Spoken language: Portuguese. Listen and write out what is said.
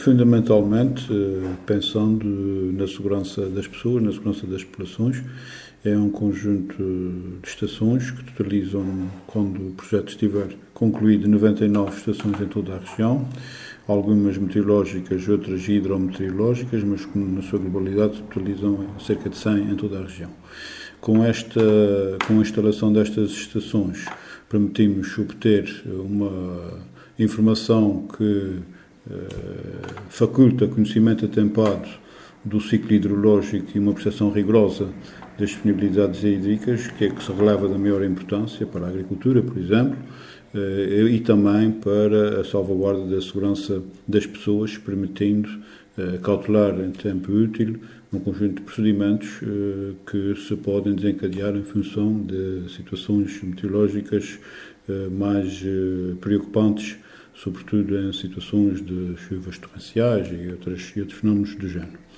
Fundamentalmente, pensando na segurança das pessoas, na segurança das populações, é um conjunto de estações que totalizam, quando o projeto estiver concluído, 99 estações em toda a região, algumas meteorológicas, outras hidrometeorológicas, mas que na sua globalidade totalizam cerca de 100 em toda a região. Com a instalação destas estações, permitimos obter uma informação que faculta conhecimento atempado do ciclo hidrológico e uma percepção rigorosa das disponibilidades hídricas, que se releva da maior importância para a agricultura, por exemplo, e também para a salvaguarda da segurança das pessoas, permitindo cautelar em tempo útil um conjunto de procedimentos que se podem desencadear em função de situações meteorológicas mais preocupantes, sobretudo em situações de chuvas torrenciais e outros fenómenos do género.